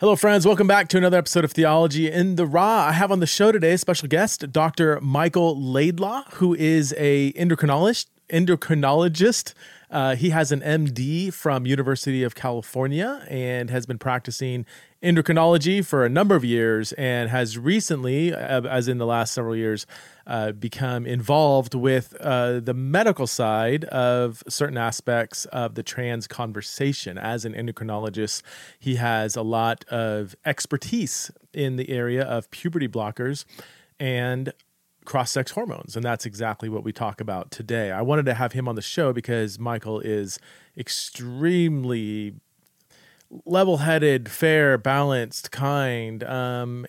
Hello, friends. Welcome back to another episode of Theology in the Raw. I have on the show today a special guest, Dr. Michael Laidlaw, who is an endocrinologist. He has an MD from University of California and has been practicing endocrinology for a number of years and has recently, as in the last several years, become involved with the medical side of certain aspects of the trans conversation. As an endocrinologist, he has a lot of expertise in the area of puberty blockers and cross-sex hormones, and that's exactly what we talk about today. I wanted to have him on the show because Michael is extremely level-headed, fair, balanced, kind, and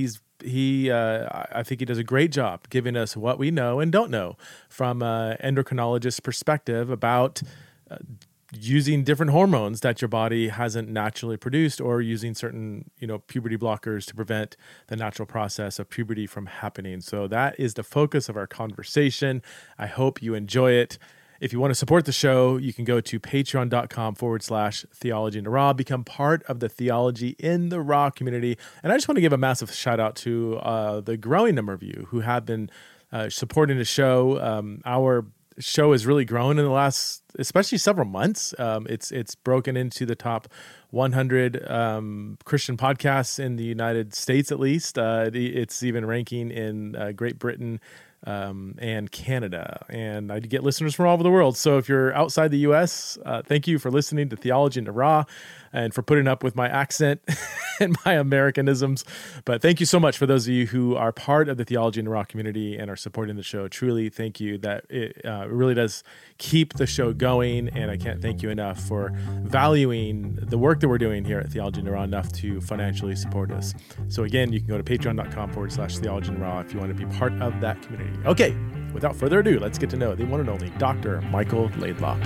I think he does a great job giving us what we know and don't know from an endocrinologist's perspective about using different hormones that your body hasn't naturally produced, or using certain, puberty blockers to prevent the natural process of puberty from happening. So that is the focus of our conversation. I hope you enjoy it. If you want to support the show, you can go to patreon.com/Theology in the Raw, become part of the Theology in the Raw community. And I just want to give a massive shout out to the growing number of you who have been supporting the show. Our show has really grown in the last, especially several months. It's broken into the top 100 Christian podcasts in the United States, at least. It's even ranking in Great Britain and Canada. And I get listeners from all over the world. So if you're outside the U.S., thank you for listening to Theology in the Raw and for putting up with my accent and my Americanisms. But thank you so much for those of you who are part of the Theology in the Raw community and are supporting the show. Truly, thank you. That it really does keep the show going. And I can't thank you enough for valuing the work that we're doing here at Theology in the Raw enough to financially support us. So again, you can go to patreon.com/Theology in the Raw if you want to be part of that community. Okay, without further ado, let's get to know the one and only Dr. Michael Laidlaw.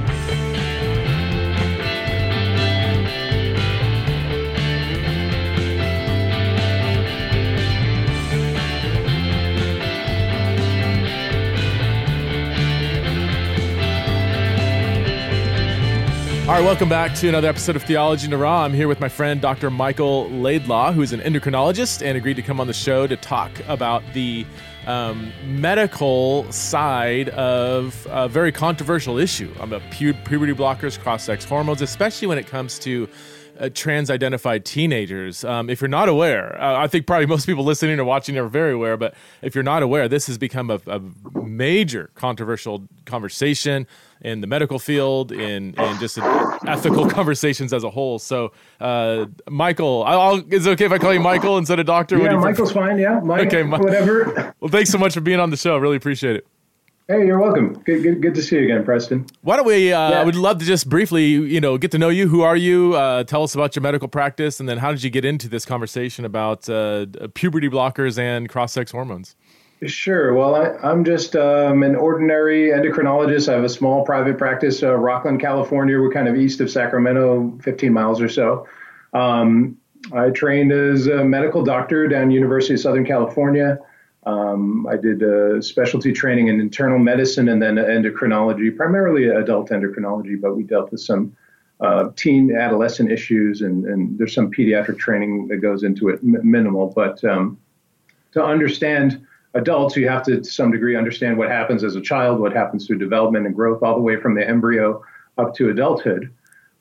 All right, welcome back to another episode of Theology in the Raw. I'm here with my friend, Dr. Michael Laidlaw, who is an endocrinologist and agreed to come on the show to talk about the medical side of a very controversial issue about puberty blockers, cross-sex hormones, especially when it comes to trans-identified teenagers. If you're not aware, I think probably most people listening or watching are very aware, but if you're not aware, this has become a major controversial conversation in the medical field, in just ethical conversations as a whole. So, Michael, is it okay if I call you Michael instead of Doctor? Yeah, Michael's fine. Yeah, Mike, okay, whatever. Well, thanks so much for being on the show. I really appreciate it. Hey, you're welcome. Good to see you again, Preston. Why don't we, I would love to just briefly, get to know you. Who are you? Tell us about your medical practice, and then how did you get into this conversation about puberty blockers and cross-sex hormones? Sure. Well, I'm just an ordinary endocrinologist. I have a small private practice, Rocklin, California. We're kind of east of Sacramento, 15 miles or so. I trained as a medical doctor down University of Southern California. I did specialty training in internal medicine and then endocrinology, primarily adult endocrinology, but we dealt with some teen adolescent issues, and there's some pediatric training that goes into it, minimal. But to understand adults, you have to some degree understand what happens as a child, what happens through development and growth, all the way from the embryo up to adulthood.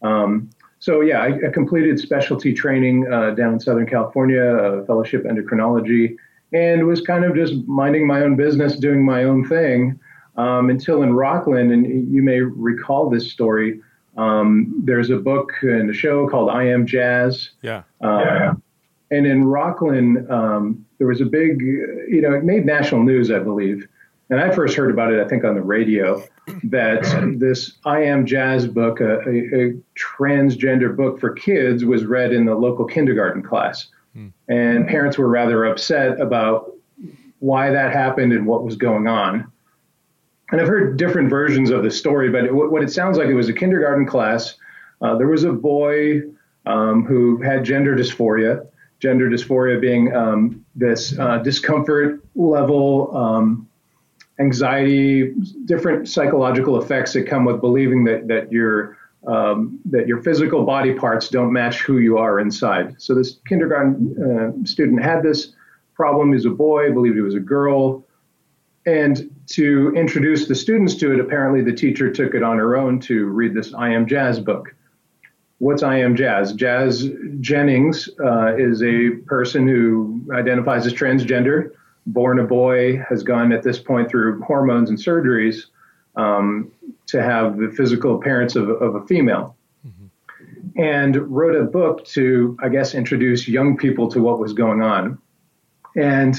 I completed specialty training down in Southern California, fellowship endocrinology, and was kind of just minding my own business, doing my own thing, until in Rocklin, and you may recall this story, there's a book and a show called I Am Jazz. Yeah. And in Rocklin, there was a big, it made national news, I believe. And I first heard about it, I think, on the radio, that this I Am Jazz book, a transgender book for kids, was read in the local kindergarten class. And parents were rather upset about why that happened and what was going on. And I've heard different versions of the story, but what it sounds like, it was a kindergarten class. There was a boy who had gender dysphoria being this discomfort level, anxiety, different psychological effects that come with believing that your that your physical body parts don't match who you are inside. So this kindergarten student had this problem. He was a boy, believed he was a girl. And to introduce the students to it, apparently the teacher took it on her own to read this I Am Jazz book. What's I Am Jazz? Jazz Jennings is a person who identifies as transgender, born a boy, has gone at this point through hormones and surgeries to have the physical appearance of a female. Mm-hmm. And wrote a book to, I guess, introduce young people to what was going on. And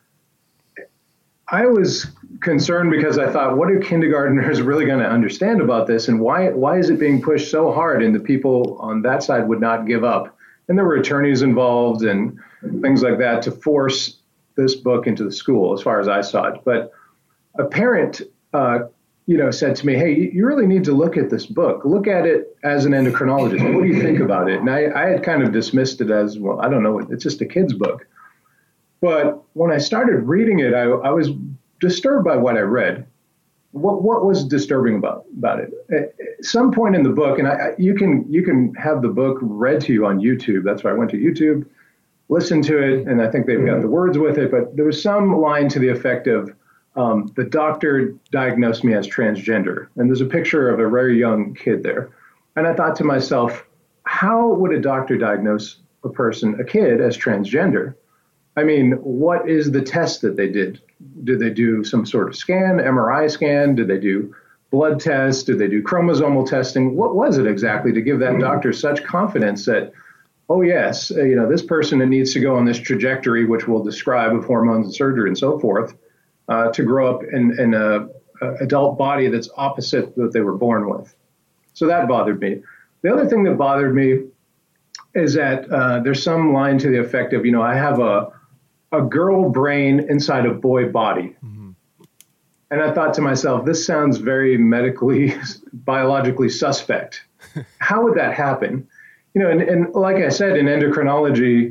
I was concerned because I thought, what are kindergartners really going to understand about this? And why is it being pushed so hard? And the people on that side would not give up. And there were attorneys involved and things like that to force this book into the school, as far as I saw it. But a parent, said to me, hey, you really need to look at this book. Look at it as an endocrinologist. What do you think about it? And I had kind of dismissed it as, well, I don't know, it's just a kid's book. But when I started reading it, I was disturbed by what I read. What was disturbing about it? At some point in the book, and you can have the book read to you on YouTube. That's why I went to YouTube, listened to it, and I think they've got the words with it. But there was some line to the effect of, the doctor diagnosed me as transgender. And there's a picture of a very young kid there. And I thought to myself, how would a doctor diagnose a kid, as transgender? I mean, what is the test that they did? Did they do some sort of scan, MRI scan? Did they do blood tests? Did they do chromosomal testing? What was it exactly to give that doctor such confidence that, oh, yes, this person needs to go on this trajectory, which we'll describe, of hormones and surgery and so forth, to grow up in an adult body that's opposite what they were born with. So that bothered me. The other thing that bothered me is that there's some line to the effect of, I have a girl brain inside a boy body. Mm-hmm. And I thought to myself, this sounds very medically, biologically suspect. How would that happen? And like I said, in endocrinology,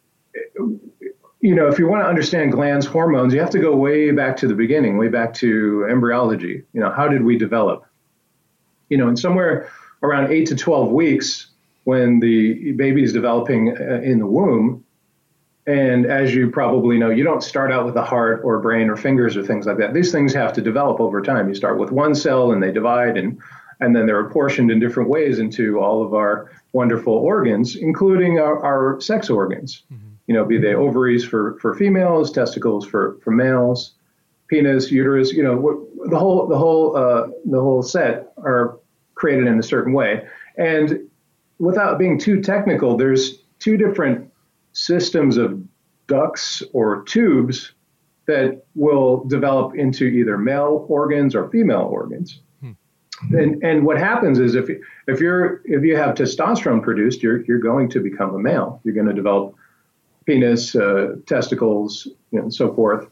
if you want to understand glands, hormones, you have to go way back to the beginning, way back to embryology. How did we develop? And somewhere around 8 to 12 weeks, when the baby is developing in the womb, and as you probably know, you don't start out with a heart or brain or fingers or things like that. These things have to develop over time. You start with one cell and they divide, and then they're apportioned in different ways into all of our wonderful organs, including our sex organs. Mm-hmm. Be they ovaries for females, testicles for males, penis, uterus. The whole set are created in a certain way. And without being too technical, there's two different systems of ducts or tubes that will develop into either male organs or female organs. And what happens is if you have testosterone produced, you're going to become a male. You're going to develop penis, testicles, and so forth.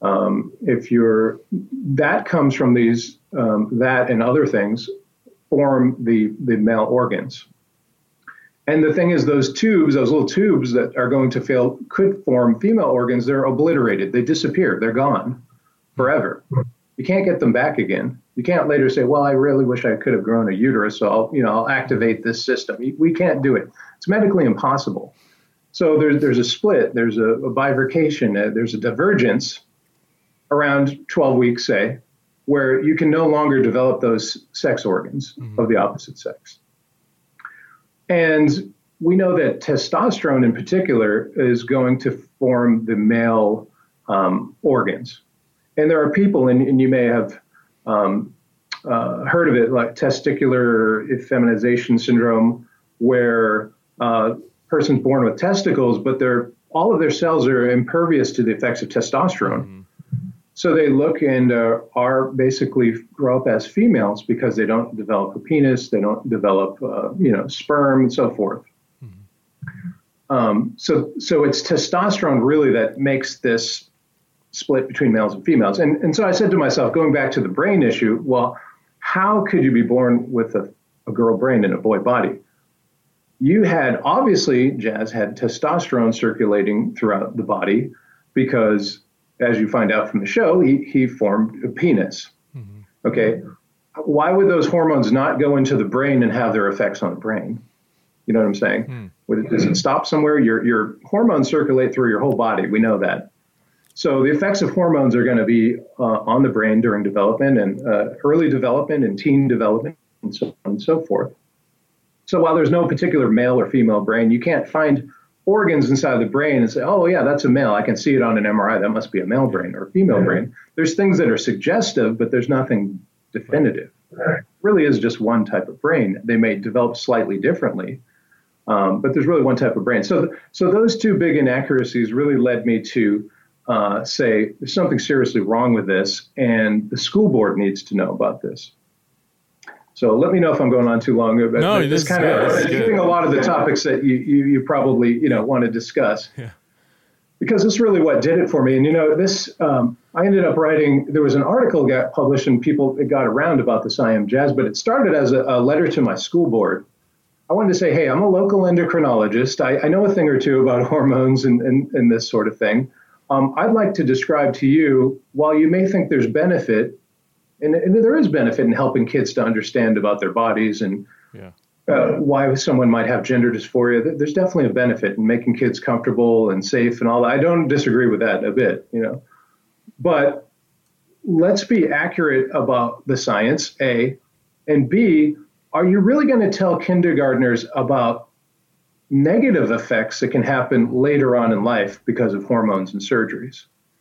That comes from these, that and other things form the male organs. And the thing is, those little tubes that are going to could form female organs, they're obliterated. They disappear. They're gone forever. You can't get them back again. You can't later say, well, I really wish I could have grown a uterus, so I'll activate this system. We can't do it. It's medically impossible. So there's a split, there's a bifurcation, there's a divergence around 12 weeks, say, where you can no longer develop those sex organs mm-hmm. of the opposite sex. And we know that testosterone in particular is going to form the male organs. And there are people, and you may have heard of it, like testicular effeminization syndrome, where person's born with testicles, but all of their cells are impervious to the effects of testosterone. Mm-hmm. So they look and are basically grow up as females because they don't develop a penis, they don't develop, sperm and so forth. Mm-hmm. So it's testosterone really that makes this split between males and females. And so I said to myself, going back to the brain issue, well, how could you be born with a girl brain in a boy body? Jazz had testosterone circulating throughout the body because, as you find out from the show, he formed a penis. Mm-hmm. Okay. why would those hormones not go into the brain and have their effects on the brain? You know what I'm saying? Does it stop somewhere? Your hormones circulate through your whole body. We know that. So the effects of hormones are going to be on the brain during development and early development and teen development and so on and so forth. So while there's no particular male or female brain, you can't find organs inside the brain and say, oh, yeah, that's a male. I can see it on an MRI. That must be a male brain or a female brain. There's things that are suggestive, but there's nothing definitive. It really is just one type of brain. They may develop slightly differently, but there's really one type of brain. So those two big inaccuracies really led me to say there's something seriously wrong with this, and the school board needs to know about this. So let me know if I'm going on too long. But no, this kind of keeping a lot of the topics that you probably want to discuss. Yeah. Because this is really what did it for me. And this I ended up writing. There was an article got published, and it got around about this I Am Jazz. But it started as a letter to my school board. I wanted to say, hey, I'm a local endocrinologist. I know a thing or two about hormones and this sort of thing. I'd like to describe to you, while you may think there's benefit, and there is benefit in helping kids to understand about their bodies and why someone might have gender dysphoria. There's definitely a benefit in making kids comfortable and safe and all that. I don't disagree with that a bit, But let's be accurate about the science, A, and B, are you really going to tell kindergartners about negative effects that can happen later on in life because of hormones and surgeries?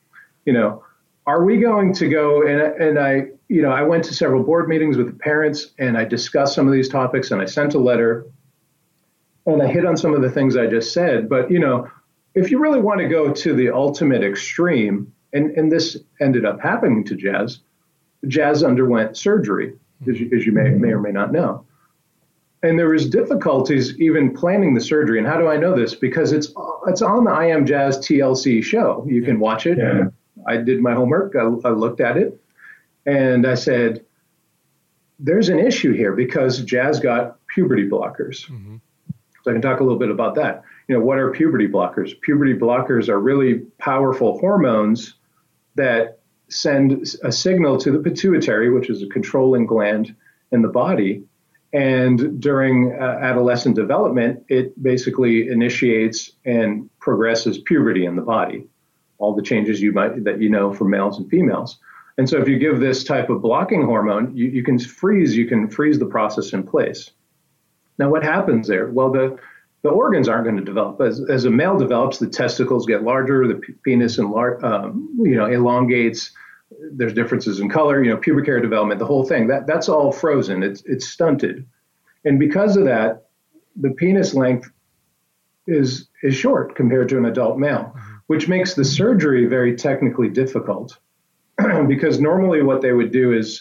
Are we going to go and I went to several board meetings with the parents, and I discussed some of these topics, and I sent a letter, and I hit on some of the things I just said. But, if you really want to go to the ultimate extreme, and this ended up happening to Jazz underwent surgery, as you may or may not know. And there was difficulties even planning the surgery. And how do I know this? Because it's on the I Am Jazz TLC show. You can watch it. Yeah. I did my homework. I looked at it, and I said, there's an issue here because Jazz got puberty blockers. Mm-hmm. So I can talk a little bit about that. What are puberty blockers? Puberty blockers are really powerful hormones that send a signal to the pituitary, which is a controlling gland in the body. And during adolescent development, it basically initiates and progresses puberty in the body, all the changes that from males and females. And so if you give this type of blocking hormone, you can freeze the process in place. Now, what happens there? Well, the organs aren't going to develop. As a male develops, the testicles get larger, the penis elongates. There's differences in color, pubic hair development, the whole thing. That's all frozen. It's stunted. And because of that, the penis length is short compared to an adult male, which makes the surgery very technically difficult. Because normally what they would do is,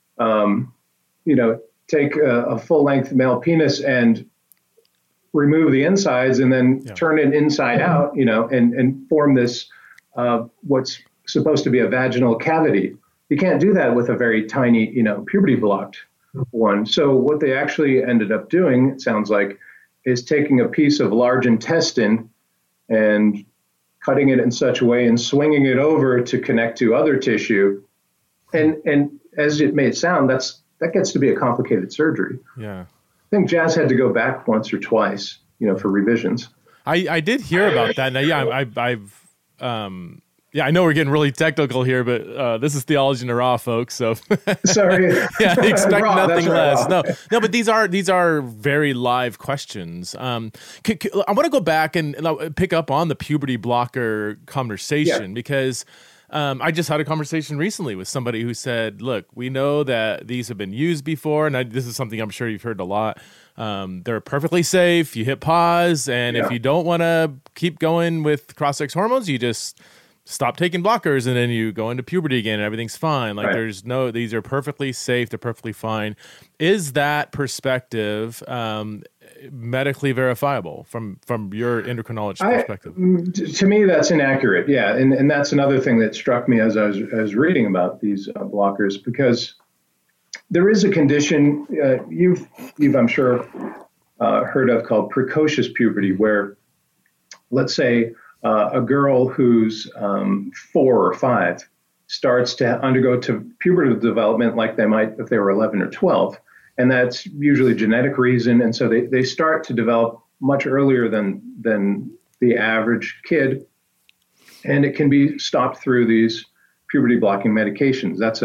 take a full-length male penis and remove the insides and then turn it inside out, and form this what's supposed to be a vaginal cavity. You can't do that with a very tiny, puberty-blocked one. So what they actually ended up doing, it sounds like, is taking a piece of large intestine and cutting it in such a way and swinging it over to connect to other tissue. And as it may sound, that gets to be a complicated surgery. Yeah. I think Jazz had to go back once or twice, for revisions. I did hear about that. Now, I know we're getting really technical here, but this is Theology in the Raw, folks. So sorry. Expect raw, nothing less. Raw. No, but these are very live questions. I want to go back and pick up on the puberty blocker conversation because I just had a conversation recently with somebody who said, "Look, we know that these have been used before, and this is something I'm sure you've heard a lot. They're perfectly safe. You hit pause, and if you don't want to keep going with cross-sex hormones, you just stop taking blockers, and then you go into puberty again, and everything's fine. Like these are perfectly safe. They're perfectly fine." Is that perspective medically verifiable from your endocrinologist perspective? To me, that's inaccurate. Yeah, and that's another thing that struck me as I was reading about these blockers, because there is a condition you've I'm sure heard of called precocious puberty, where, let's say, a girl who's 4 or 5 starts to undergo to pubertal development like they might if they were 11 or 12. And that's usually genetic reason. And so they start to develop much earlier than the average kid. And it can be stopped through these puberty blocking medications. That's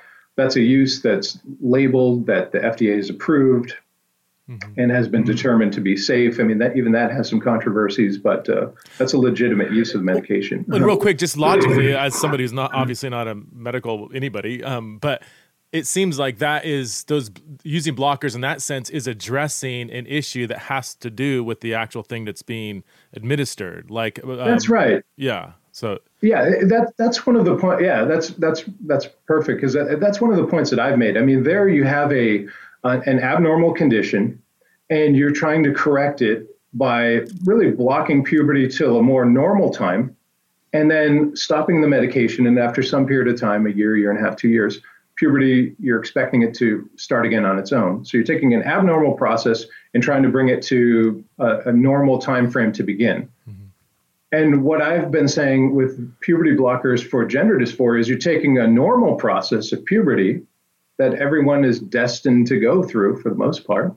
a use that's labeled, that the FDA has approved, and has been determined to be safe. I mean, that has some controversies, but that's a legitimate use of medication. And real quick, just logically, as somebody who's obviously not a medical anybody, but it seems like that is those using blockers in that sense is addressing an issue that has to do with the actual thing that's being administered. Like that's right. Yeah. So yeah, that's one of the points. Yeah, that's perfect, because that's one of the points that I've made. I mean, there you have an abnormal condition, and you're trying to correct it by really blocking puberty till a more normal time, and then stopping the medication. And after some period of time, a year and a half, 2 years, puberty, you're expecting it to start again on its own. So you're taking an abnormal process and trying to bring it to a normal time frame to begin. Mm-hmm. And what I've been saying with puberty blockers for gender dysphoria is you're taking a normal process of puberty that everyone is destined to go through for the most part.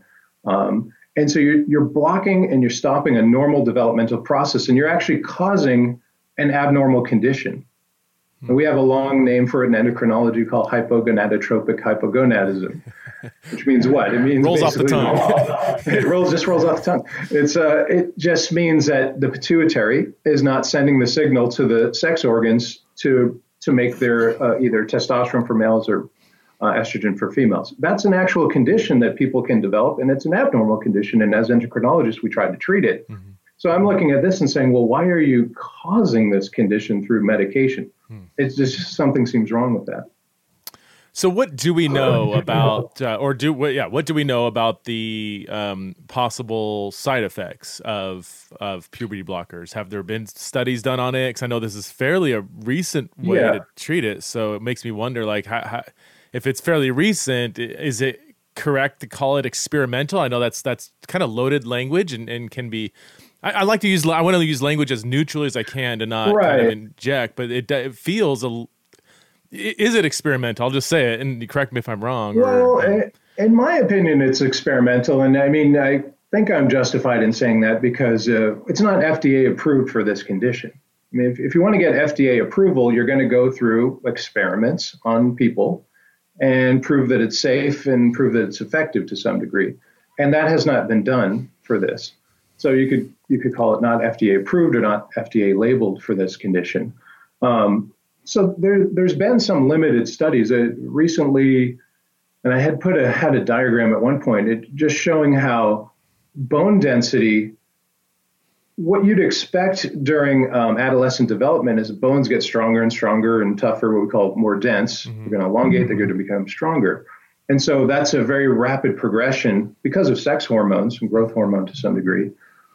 And so you're blocking and you're stopping a normal developmental process, and you're actually causing an abnormal condition. And we have a long name for it in endocrinology called hypogonadotropic hypogonadism, which means what? It means rolls off the tongue. It just rolls off the tongue. It just means that the pituitary is not sending the signal to the sex organs to make their either testosterone for males or estrogen for females. That's an actual condition that people can develop, and it's an abnormal condition. And as endocrinologists, we try to treat it. Mm-hmm. So I'm looking at this and saying, well, why are you causing this condition through medication? It's just something seems wrong with that. So what do we know about, what do we know about the possible side effects of puberty blockers? Have there been studies done on it? Because I know this is fairly a recent way to treat it. So it makes me wonder, like, how, if it's fairly recent, is it correct to call it experimental? I know that's kind of loaded language and can be. I want to use language as neutrally as I can to not kind of inject, but it feels is it experimental? I'll just say it, and correct me if I'm wrong. Well, in my opinion, it's experimental, and I mean, I think I'm justified in saying that because it's not FDA approved for this condition. I mean, if you want to get FDA approval, you're going to go through experiments on people and prove that it's safe and prove that it's effective to some degree, and that has not been done for this. So you could call it not FDA approved or not FDA labeled for this condition. So there's been some limited studies recently, and I had had a diagram at one point, just showing how bone density, what you'd expect during adolescent development is bones get stronger and stronger and tougher, what we call more dense. Mm-hmm. They're going to elongate, they're going to become stronger. And so that's a very rapid progression because of sex hormones and growth hormone to some degree.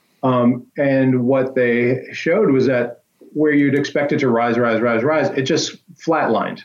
And what they showed was that where you'd expect it to rise, it just flatlined.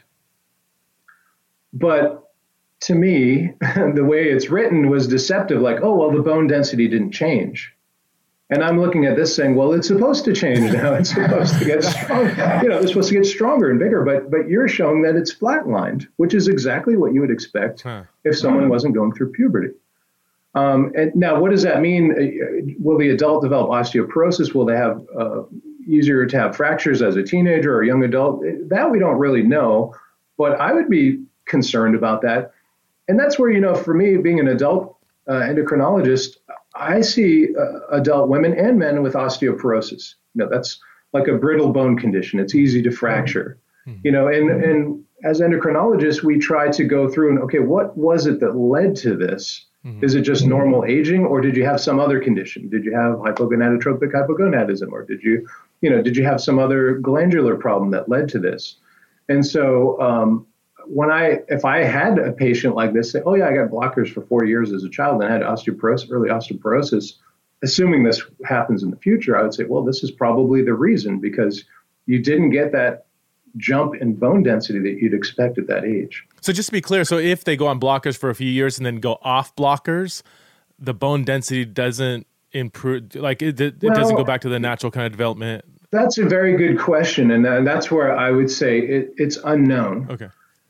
But to me, the way it's written was deceptive, like, oh, well, the bone density didn't change. And I'm looking at this saying, well, it's supposed to change now. It's supposed to get stronger. It's supposed to get stronger and bigger, but you're showing that it's flatlined, which is exactly what you would expect if someone wasn't going through puberty. And now, what does that mean? Will the adult develop osteoporosis? Will they have easier to have fractures as a teenager or a young adult? That we don't really know, but I would be concerned about that. And that's where, for me, being an adult endocrinologist, I see adult women and men with osteoporosis. That's like a brittle bone condition. It's easy to fracture. Mm-hmm. And as endocrinologists, we try to go through and, okay, what was it that led to this? Mm-hmm. Is it just normal aging, or did you have some other condition? Did you have hypogonadotropic hypogonadism, or did you have some other glandular problem that led to this? And so if I had a patient like this say, oh yeah, I got blockers for 4 years as a child and I had early osteoporosis, assuming this happens in the future, I would say, well, this is probably the reason, because you didn't get that jump in bone density that you'd expect at that age. So just to be clear, so if they go on blockers for a few years and then go off blockers, the bone density doesn't improve, like it doesn't go back to the natural kind of development? That's a very good question, and that's where I would say it's unknown. Okay.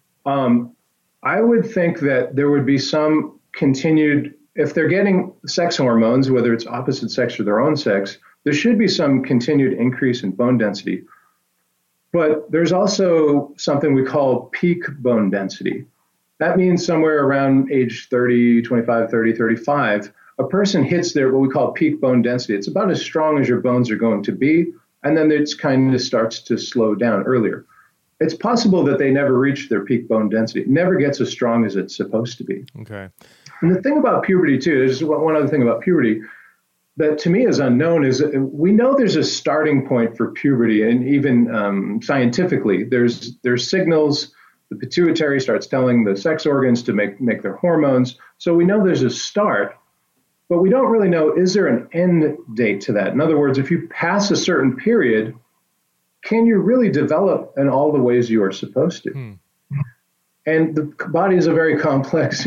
I would think that there would be some continued, if they're getting sex hormones, whether it's opposite sex or their own sex, there should be some continued increase in bone density. But there's also something we call peak bone density. That means somewhere around age 30, 25, 30, 35, a person hits their what we call peak bone density. It's about as strong as your bones are going to be, and then it kind of starts to slow down earlier. It's possible that they never reach their peak bone density. It never gets as strong as it's supposed to be. Okay. And the thing about puberty, too, there's one other thing about puberty that to me is unknown, is we know there's a starting point for puberty, and even scientifically, there's signals. The pituitary starts telling the sex organs to make their hormones. So we know there's a start, but we don't really know, is there an end date to that? In other words, if you pass a certain period, can you really develop in all the ways you are supposed to? And the body is a very complex,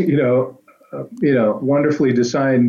wonderfully designed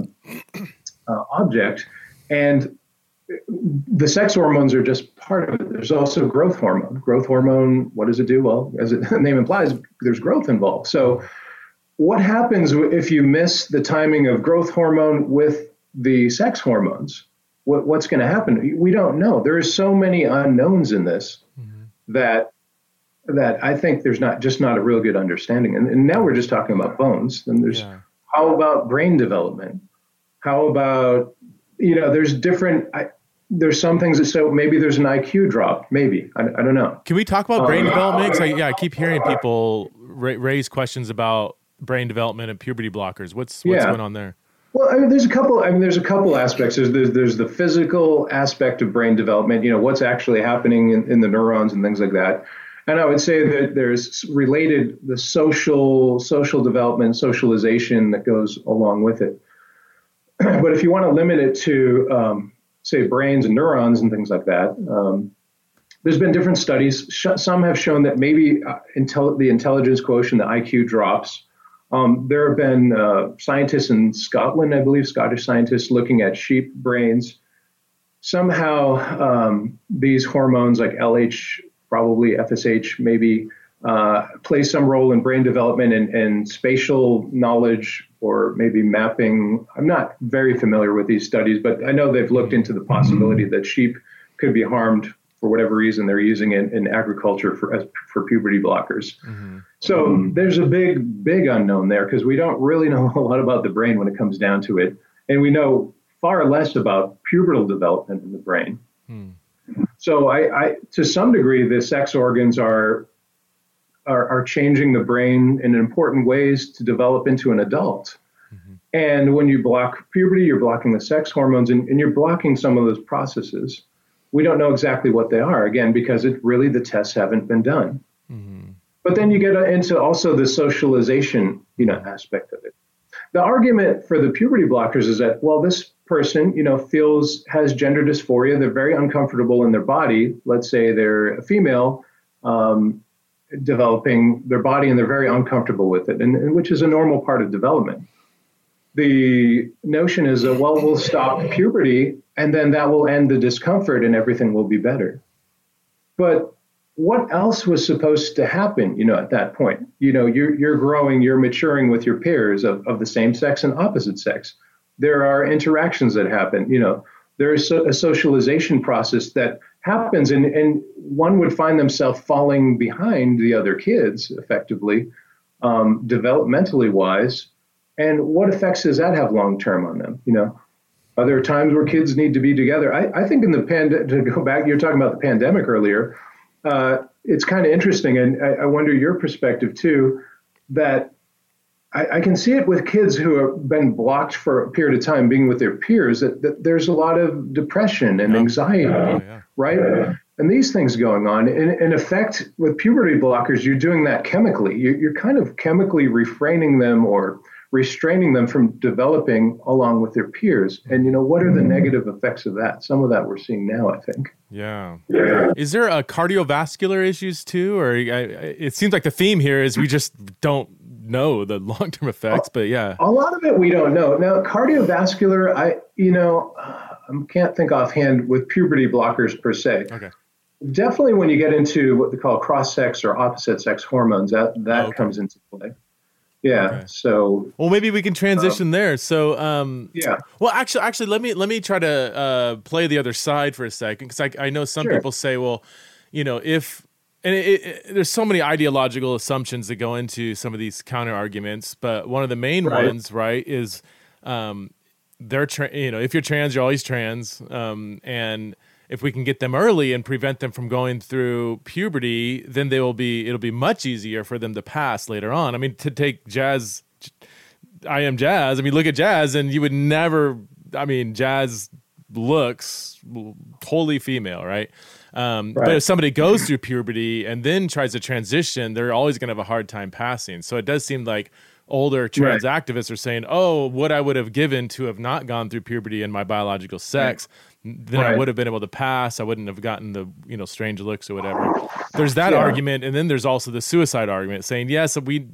object. And the sex hormones are just part of it. There's also growth hormone. Growth hormone, what does it do? Well, as the name implies, there's growth involved. So what happens if you miss the timing of growth hormone with the sex hormones? What's going to happen? We don't know. There are so many unknowns in this that I think there's not a real good understanding. And now we're just talking about bones. And there's how about brain development? How about, there's different, there's some things that, so maybe there's an IQ drop, maybe, I don't know. Can we talk about brain development? 'Cause I keep hearing people raise questions about brain development and puberty blockers. What's going on there? Well, there's a couple aspects. There's the physical aspect of brain development, what's actually happening in the neurons and things like that. And I would say that there's related the social development, socialization that goes along with it. But if you want to limit it to, say, brains and neurons and things like that, there's been different studies. Some have shown that maybe the intelligence quotient, the IQ, drops. There have been scientists in Scotland, I believe, Scottish scientists, looking at sheep brains. Somehow these hormones like LH, probably FSH, maybe play some role in brain development and spatial knowledge, or maybe mapping. I'm not very familiar with these studies, but I know they've looked into the possibility that sheep could be harmed for whatever reason they're using it in agriculture for puberty blockers. So there's a big unknown there, because we don't really know a lot about the brain when it comes down to it. And we know far less about pubertal development in the brain. So I to some degree, the sex organs are changing the brain in important ways to develop into an adult. And when you block puberty, you're blocking the sex hormones, and you're blocking some of those processes. We don't know exactly what they are, again, because the tests haven't been done. But then you get into also the socialization, aspect of it. The argument for the puberty blockers is that, well, this person, has gender dysphoria. They're very uncomfortable in their body. Let's say they're a female, developing their body, and they're very uncomfortable with it, and which is a normal part of development. The notion is that, well, we'll stop puberty, and then that will end the discomfort, and everything will be better. But what else was supposed to happen, at that point? You're growing, you're maturing with your peers of the same sex and opposite sex. There are interactions that happen, there is a socialization process that happens, and one would find themselves falling behind the other kids, effectively, developmentally wise. And what effects does that have long-term on them? Are there times where kids need to be together? I think in the to go back, you're talking about the pandemic earlier, it's kind of interesting, and I wonder your perspective too, that I can see it with kids who have been blocked for a period of time being with their peers, that there's a lot of depression and anxiety, right? And these things going on. In effect, with puberty blockers, you're doing that chemically. You're kind of chemically refraining them or restraining them from developing along with their peers. And, what are the negative effects of that? Some of that we're seeing now, I think. Yeah. Is there a cardiovascular issues too? Or it seems like the theme here is we just don't know the long-term effects, but yeah. A lot of it we don't know. Now, cardiovascular, can't think offhand with puberty blockers per se. Okay. Definitely when you get into what they call cross-sex or opposite-sex hormones, that comes into play. Yeah. Okay. So, well, maybe we can transition there. So, yeah. Well, actually, let me try to play the other side for a second, because I know some people say, well, if there's so many ideological assumptions that go into some of these counter arguments, but one of the main ones, right, is if you're trans, you're always trans, and if we can get them early and prevent them from going through puberty, then it'll be much easier for them to pass later on. I mean, to take Jazz, I am Jazz. I mean, look at Jazz, and you would never. I mean, Jazz looks wholly female, right? But if somebody goes through puberty and then tries to transition, they're always going to have a hard time passing. So it does seem like older trans activists are saying, oh, what I would have given to have not gone through puberty in my biological sex, then I would have been able to pass. I wouldn't have gotten the strange looks or whatever. There's that argument, and then there's also the suicide argument saying, yes,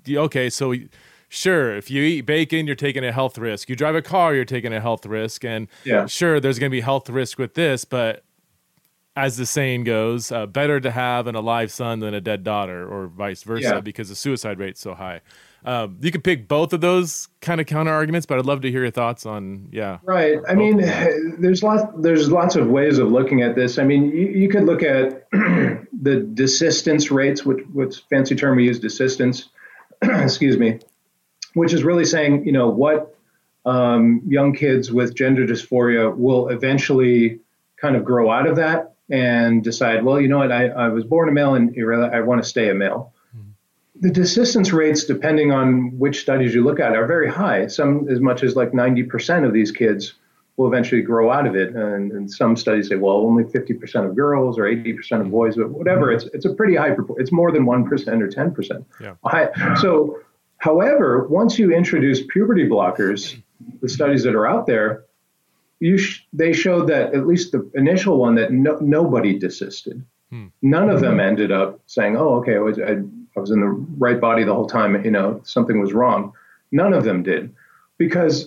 sure, if you eat bacon, you're taking a health risk. You drive a car, you're taking a health risk. And sure, there's going to be health risk with this, but as the saying goes, better to have an alive son than a dead daughter, or vice versa, because the suicide rate's so high. You could pick both of those kind of counter arguments, but I'd love to hear your thoughts on, Right. I mean, there's lots of ways of looking at this. I mean, you could look at the desistance rates, which fancy term we use, desistance, excuse me, which is really saying, what young kids with gender dysphoria will eventually kind of grow out of that and decide, well, you know what, I was born a male and I want to stay a male. The desistance rates, depending on which studies you look at, are very high. Some as much as like 90% of these kids will eventually grow out of it. And some studies say, well, only 50% of girls or 80% of boys, but whatever. It's a pretty high proportion. It's more than 1% or 10%. Yeah. So, however, once you introduce puberty blockers, the studies that are out there, they showed that, at least the initial one, that nobody desisted. None of them ended up saying, oh, okay, I was in the right body the whole time, something was wrong. None of them did. Because,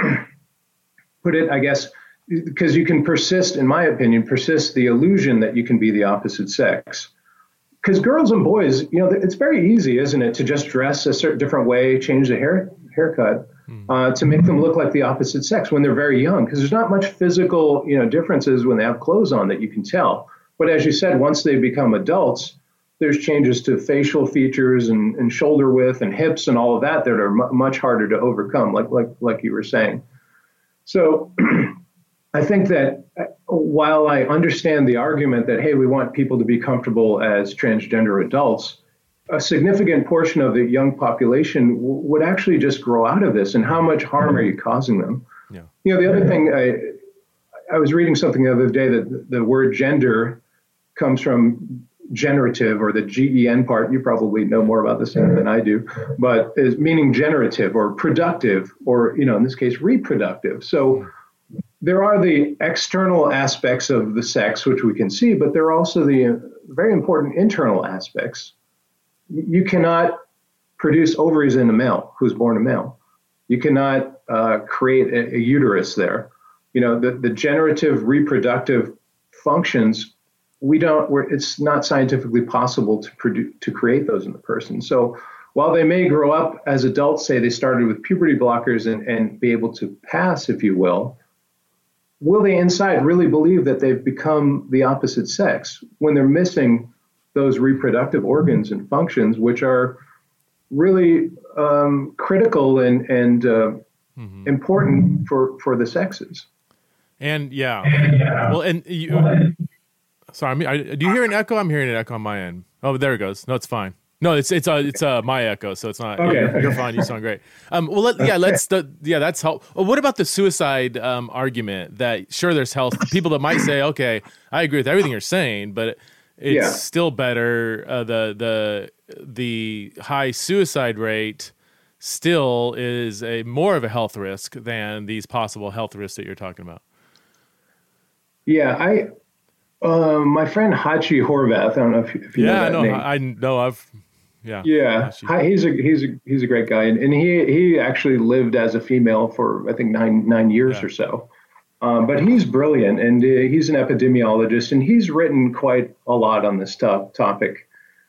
because you can persist, in my opinion, the illusion that you can be the opposite sex. Because girls and boys, it's very easy, isn't it, to just dress a certain different way, change the haircut, to make them look like the opposite sex when they're very young. Because there's not much physical, differences when they have clothes on that you can tell. But as you said, once they become adults, there's changes to facial features and shoulder width and hips and all of that are much harder to overcome, like you were saying. So I think that while I understand the argument that, hey, we want people to be comfortable as transgender adults, a significant portion of the young population would actually just grow out of this. And how much harm are you causing them? Yeah. The other thing, I was reading something the other day that the word gender comes from generative, or the GEN part. You probably know more about this than I do, but is meaning generative or productive, or, in this case, reproductive. So there are the external aspects of the sex, which we can see, but there are also the very important internal aspects. You cannot produce ovaries in a male who's born a male. You cannot create a uterus there. The generative reproductive functions, it's not scientifically possible to create those in the person. So while they may grow up as adults, say they started with puberty blockers and be able to pass, if you will they inside really believe that they've become the opposite sex when they're missing those reproductive organs and functions, which are really critical and important for the sexes? And well, and you. Sorry, do you hear an echo? I'm hearing an echo on my end. Oh, there it goes. No, it's fine. No, it's my echo, so it's not. Okay. You're fine. You sound great. That's helpful. What about the suicide argument? That sure, there's health people that might say, okay, I agree with everything you're saying, but it's still better. The high suicide rate still is more of a health risk than these possible health risks that you're talking about. Yeah, my friend Hachi Horvath. I don't know if you know that name. I know. He's a great guy, and he actually lived as a female for, I think, nine years or so, But he's brilliant, and he's an epidemiologist, and he's written quite a lot on this topic.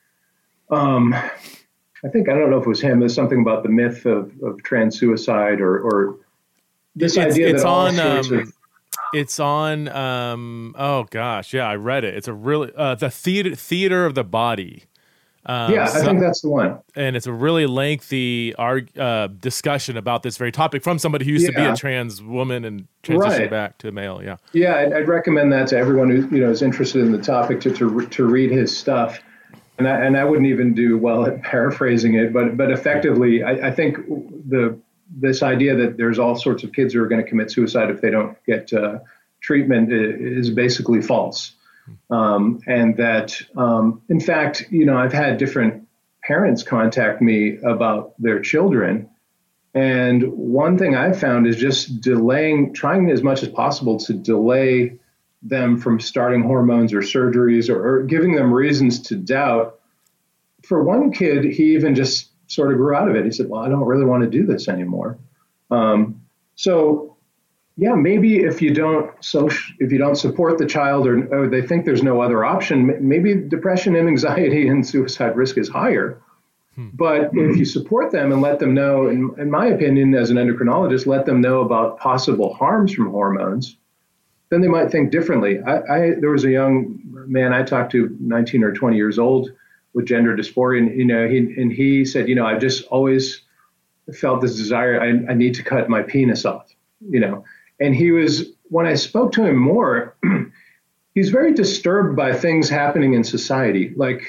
I don't know if it was him. There's something about the myth of trans suicide, or this idea it's that on. It's on. Oh gosh, yeah, I read it. It's a really the theater of the body. I think that's the one. And it's a really lengthy discussion about this very topic from somebody who used to be a trans woman and transitioned back to male. Yeah. Yeah, I'd recommend that to everyone who is interested in the topic to read his stuff. And I wouldn't even do well at paraphrasing it, but effectively, I think this idea that there's all sorts of kids who are going to commit suicide if they don't get treatment is basically false. And that, in fact, I've had different parents contact me about their children. And one thing I've found is just trying as much as possible to delay them from starting hormones or surgeries or giving them reasons to doubt. For one kid, he even just sort of grew out of it. He said, well, I don't really want to do this anymore. Maybe if you don't support the child or they think there's no other option, maybe depression and anxiety and suicide risk is higher. But if you support them and let them know, in my opinion, as an endocrinologist, let them know about possible harms from hormones, then they might think differently. There was a young man I talked to, 19 or 20 years old, with gender dysphoria, and he said, I've just always felt this desire. I need to cut my penis off, And when I spoke to him more, he's very disturbed by things happening in society, like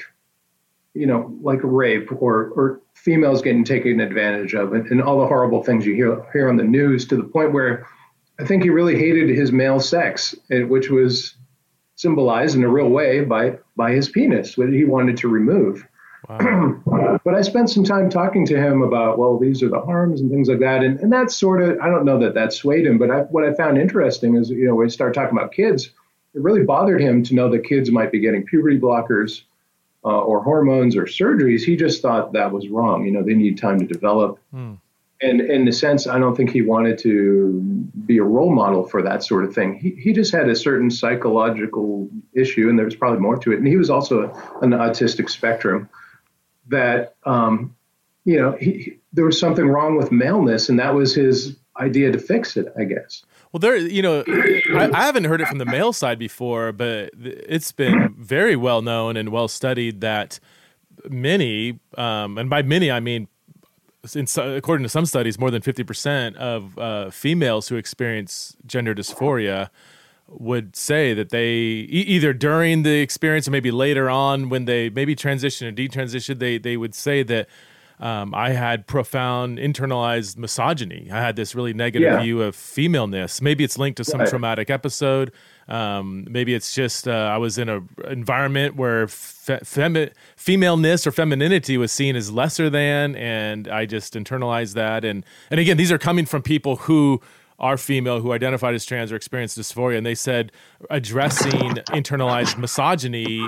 rape or females getting taken advantage of, and all the horrible things you hear on the news, to the point where I think he really hated his male sex, which was symbolized in a real way by his penis, which he wanted to remove. Wow. But I spent some time talking to him about, well, these are the harms and things like that. And that's sort of, I don't know that swayed him, but what I found interesting is, when we start talking about kids, it really bothered him to know that kids might be getting puberty blockers or hormones or surgeries. He just thought that was wrong. They need time to develop. And in a sense, I don't think he wanted to be a role model for that sort of thing. He just had a certain psychological issue, and there was probably more to it. And he was also an autistic spectrum that, there was something wrong with maleness, and that was his idea to fix it, I guess. Well, I haven't heard it from the male side before, but it's been very well known and well studied that many, and by many I mean, according to some studies, more than 50% of females who experience gender dysphoria would say that they either during the experience or maybe later on when they maybe transition or detransition, they would say that I had profound internalized misogyny. I had this really negative view of femaleness. Maybe it's linked to some traumatic episode. Maybe it's just I was in an environment where femaleness or femininity was seen as lesser than, and I just internalized that. And again, these are coming from people who are female, who identified as trans or experienced dysphoria, and they said addressing internalized misogyny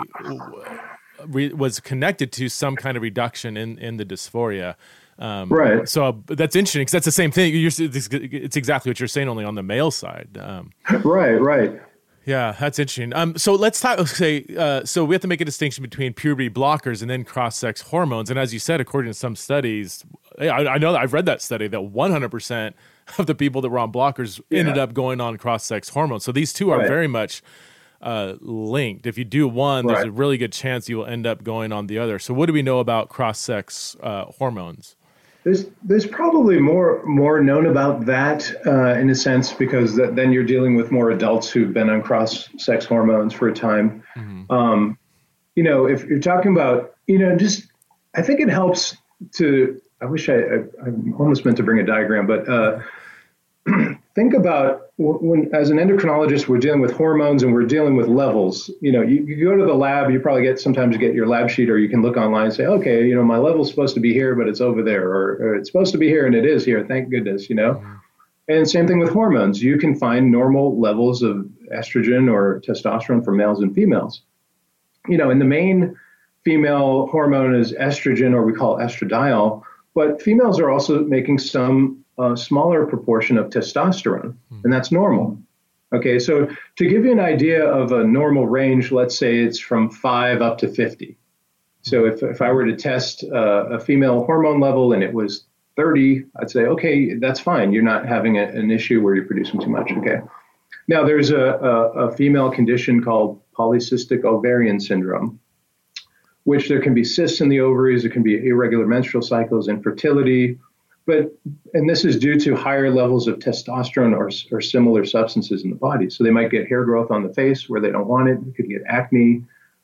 was connected to some kind of reduction in the dysphoria. Right. So that's interesting because that's the same thing. It's exactly what you're saying, only on the male side. Right. Yeah, that's interesting. So let's talk. So we have to make a distinction between puberty blockers and then cross-sex hormones. And as you said, according to some studies, I know that I've read that study that 100% of the people that were on blockers ended up going on cross-sex hormones. So these two are very much linked. If you do one, there's a really good chance you will end up going on the other. So what do we know about cross-sex hormones? There's probably more known about that in a sense, because then you're dealing with more adults who've been on cross-sex hormones for a time. Mm-hmm. If you're talking about, I think it helps to, I wish I almost meant to bring a diagram, but think about when, as an endocrinologist, we're dealing with hormones and we're dealing with levels. You go to the lab, you probably sometimes get your lab sheet, or you can look online and say, okay, my level's supposed to be here, but it's over there, or it's supposed to be here and it is here. Thank goodness, Mm-hmm. And same thing with hormones. You can find normal levels of estrogen or testosterone for males and females. And the main female hormone is estrogen, or we call estradiol, but females are also making some smaller proportion of testosterone, and that's normal. Okay, so to give you an idea of a normal range, let's say it's from 5 up to 50. So if I were to test a female hormone level and it was 30, I'd say, okay, that's fine. You're not having an issue where you're producing too much. Okay. Now, there's a female condition called polycystic ovarian syndrome, which there can be cysts in the ovaries, there can be irregular menstrual cycles, infertility, and this is due to higher levels of testosterone or similar substances in the body. So they might get hair growth on the face where they don't want it. They could get acne.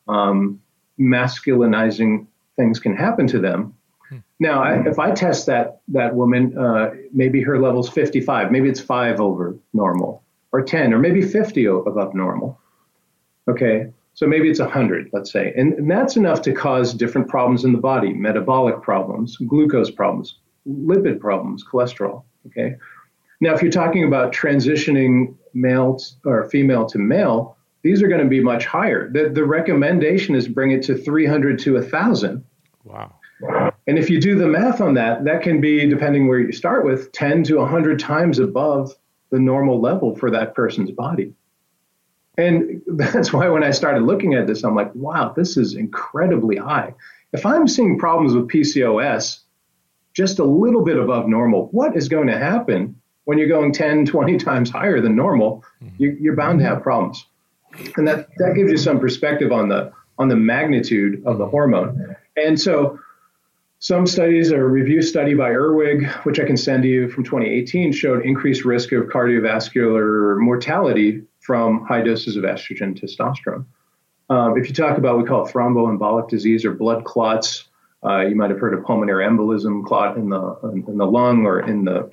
Masculinizing things can happen to them. Now, if I test that woman, maybe her level's 55, maybe it's 5 over normal, or 10, or maybe 50 above normal. Okay, so maybe it's 100, let's say. And that's enough to cause different problems in the body, metabolic problems, glucose problems, lipid problems, cholesterol. Okay. Now, if you're talking about transitioning male or female to male, these are going to be much higher. The recommendation is bring it to 300 to 1,000. Wow. And if you do the math on that, that can be, depending where you start with, 10 to 100 times above the normal level for that person's body. And that's why when I started looking at this, I'm like, wow, this is incredibly high. If I'm seeing problems with PCOS just a little bit above normal, what is going to happen when you're going 10, 20 times higher than normal? You're bound to have problems. And that gives you some perspective on the magnitude of the hormone. And so some studies, a review study by Irwig, which I can send to you from 2018, showed increased risk of cardiovascular mortality from high doses of estrogen, testosterone. If you talk about, we call it thromboembolic disease or blood clots, you might have heard of pulmonary embolism, clot in the lung or in the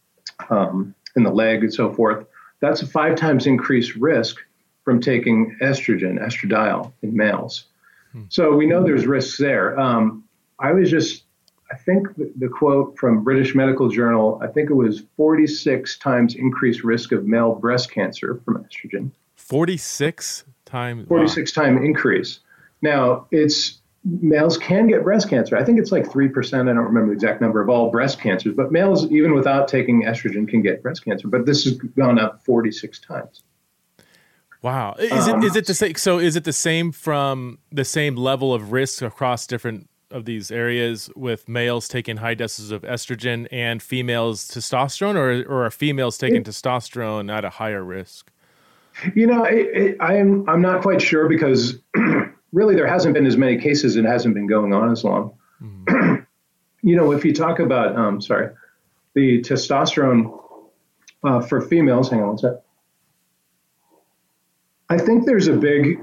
leg and so forth. That's a 5 times increased risk from taking estrogen, estradiol in males. So we know there's risks there. I think the quote from British Medical Journal, I think it was 46 times increased risk of male breast cancer from estrogen. 46 times? 46 time increase. Now, males can get breast cancer. I think it's like 3%. I don't remember the exact number of all breast cancers, but males, even without taking estrogen, can get breast cancer. But this has gone up 46 times. Wow. Is it the same? So is it the same from the same level of risk across different of these areas with males taking high doses of estrogen and females testosterone, or are females taking testosterone at a higher risk? I'm not quite sure because really there hasn't been as many cases and hasn't been going on as long. If you talk about, the testosterone for females, hang on one sec. I think there's a big,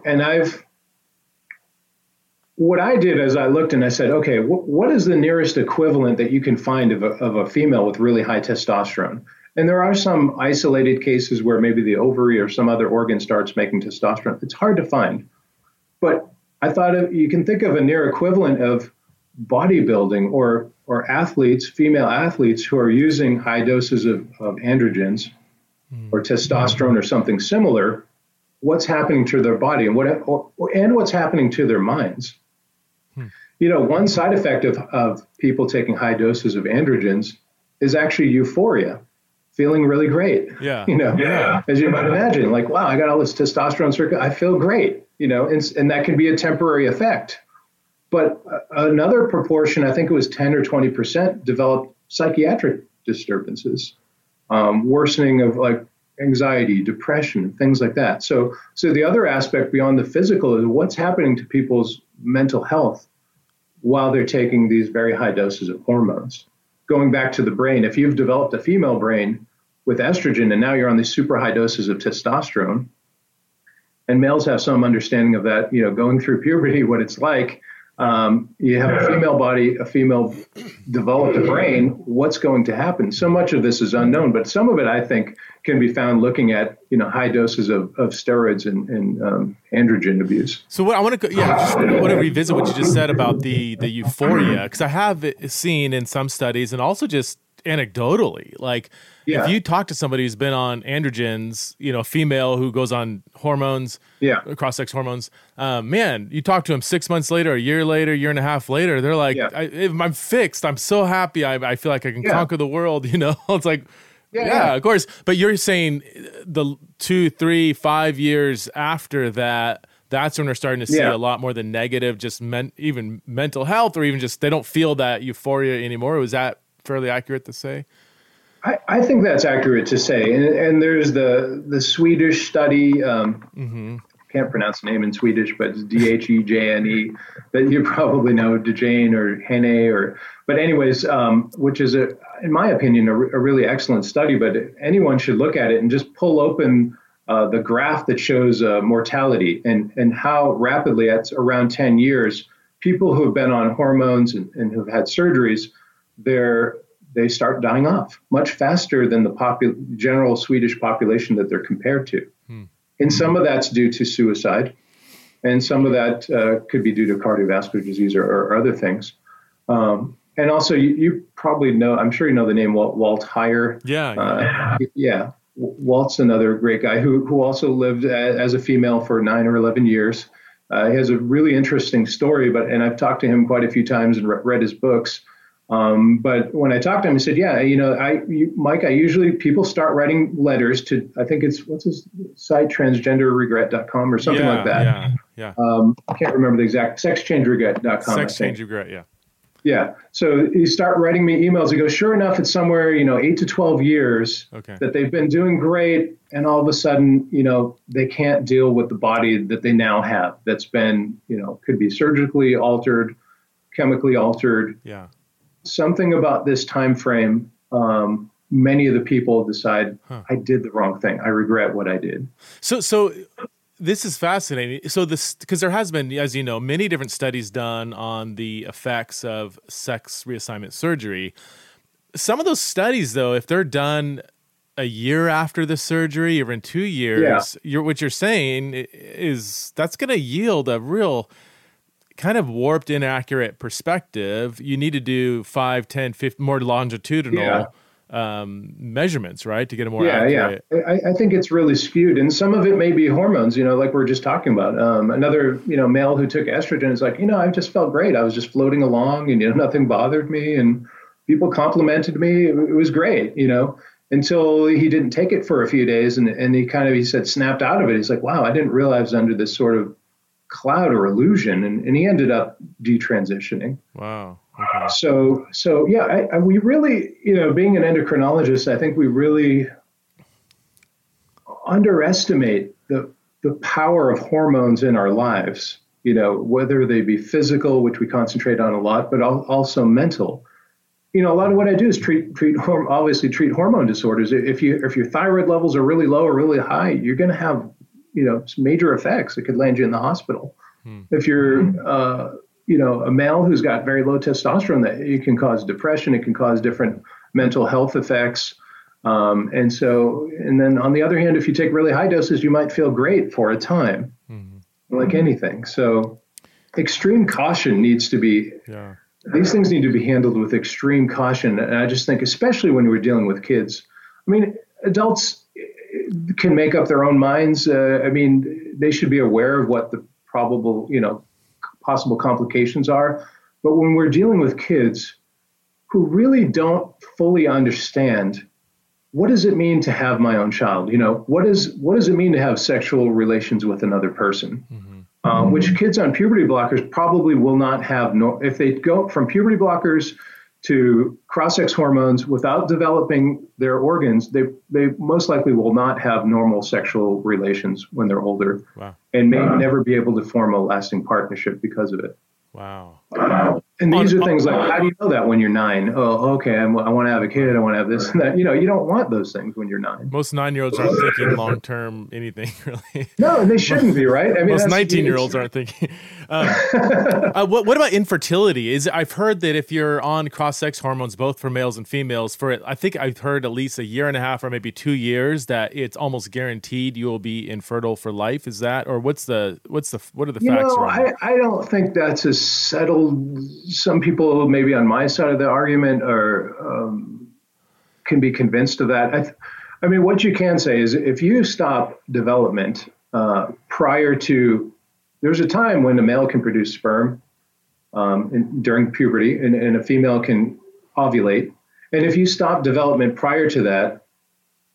what I did is I looked and I said, okay, what is the nearest equivalent that you can find of a female with really high testosterone? And there are some isolated cases where maybe the ovary or some other organ starts making testosterone. It's hard to find. But I thought you can think of a near equivalent of bodybuilding or athletes, female athletes who are using high doses of androgens or testosterone or something similar. What's happening to their body and what's happening to their minds. One side effect of people taking high doses of androgens is actually euphoria, feeling really great. Yeah. As you might imagine, like, wow, I got all this testosterone circuit. I feel great, and that can be a temporary effect. But another proportion, I think it was 10 or 20%, developed psychiatric disturbances, worsening of like anxiety, depression, things like that. So the other aspect beyond the physical is what's happening to people's mental health while they're taking these very high doses of hormones. Going back to the brain, if you've developed a female brain with estrogen and now you're on these super high doses of testosterone, and males have some understanding of that, going through puberty, what it's like, you have a female body, a female developed a brain, what's going to happen? So much of this is unknown, but some of it, I think, can be found looking at, high doses of steroids and androgen abuse. So what I want to revisit what you just said about the euphoria, because I have seen in some studies and also just anecdotally, like if you talk to somebody who's been on androgens, a female who goes on hormones, cross-sex hormones, man, you talk to them 6 months later, a year later, year and a half later, they're like, I'm fixed. I'm so happy. I feel like I can conquer the world. It's like, Yeah, of course. But you're saying the 2, 3, 5 years after that, that's when we're starting to see a lot more than negative, just even mental health, or even just they don't feel that euphoria anymore. Was that fairly accurate to say? I think that's accurate to say. And there's the Swedish study. Can't pronounce the name in Swedish, but it's Dhejne, that you probably know, Dejane or Hene, but anyways, which is in my opinion, a really excellent study. But anyone should look at it and just pull open the graph that shows mortality and how rapidly, at around 10 years, people who have been on hormones and who've had surgeries, they start dying off much faster than the general Swedish population that they're compared to. And some of that's due to suicide, and some of that could be due to cardiovascular disease or other things. And also, you probably know, I'm sure you know the name Walt Heyer. Yeah. Walt's another great guy who also lived as a female for 9 or 11 years. He has a really interesting story, and I've talked to him quite a few times and read his books. But when I talked to him, he said, Mike, people start writing letters to, I think what's his site, transgenderregret.com or something like that. Yeah. I can't remember the exact, sexchangeregret.com. Sexchangeregret, yeah. Yeah. So you start writing me emails. He goes, sure enough, it's somewhere, 8 to 12 years that they've been doing great. And all of a sudden, they can't deal with the body that they now have. That's been, could be surgically altered, chemically altered. Yeah. Something about this time frame, many of the people decide, I did the wrong thing. I regret what I did. So this is fascinating. So because there has been, as you know, many different studies done on the effects of sex reassignment surgery. Some of those studies, though, if they're done a year after the surgery, or in 2 years, what you're saying is that's going to yield a real kind of warped, inaccurate perspective. You need to do 5, 10, 15 more longitudinal measurements, right, to get a more accurate. I think it's really skewed, and some of it may be hormones. Like we were just talking about. Another male who took estrogen is like, I just felt great. I was just floating along, and nothing bothered me, and people complimented me. It was great, until he didn't take it for a few days, and he said snapped out of it. He's like, wow, I didn't realize under this sort of cloud or illusion, and he ended up detransitioning. Wow. Okay. So yeah, we really, being an endocrinologist, I think we really underestimate the power of hormones in our lives, whether they be physical, which we concentrate on a lot, but also mental. A lot of what I do is treat hormone disorders. If your thyroid levels are really low or really high, you're going to have some major effects. It could land you in the hospital. If you're, a male who's got very low testosterone, that it can cause depression. It can cause different mental health effects. And then on the other hand, if you take really high doses, you might feel great for a time, like anything. So extreme caution needs to be, these things need to be handled with extreme caution. And I just think, especially when we're dealing with kids, adults can make up their own minds. They should be aware of what the probable, possible complications are. But when we're dealing with kids who really don't fully understand, what does it mean to have my own child? What does it mean to have sexual relations with another person? Which kids on puberty blockers probably will not have. If they go from puberty blockers to cross-sex hormones without developing their organs, they most likely will not have normal sexual relations when they're older. Wow. And may never be able to form a lasting partnership because of it. Wow. And these are things like, how do you know that when you're 9? Oh, okay, I want to have a kid. I want to have this and that. You don't want those things when you're 9. Most 9-year-olds aren't thinking long-term anything, really. No, and they shouldn't be, right? Most 19-year-olds aren't thinking. What about infertility? I've heard that if you're on cross-sex hormones, both for males and females, I think I've heard at least 1.5 years or maybe 2 years, that it's almost guaranteed you will be infertile for life. Is that, or what are the facts around that? I don't think that's a settled. Some people maybe on my side of the argument can be convinced of that. What you can say is if you stop development prior to, there's a time when a male can produce sperm during puberty and a female can ovulate. And if you stop development prior to that,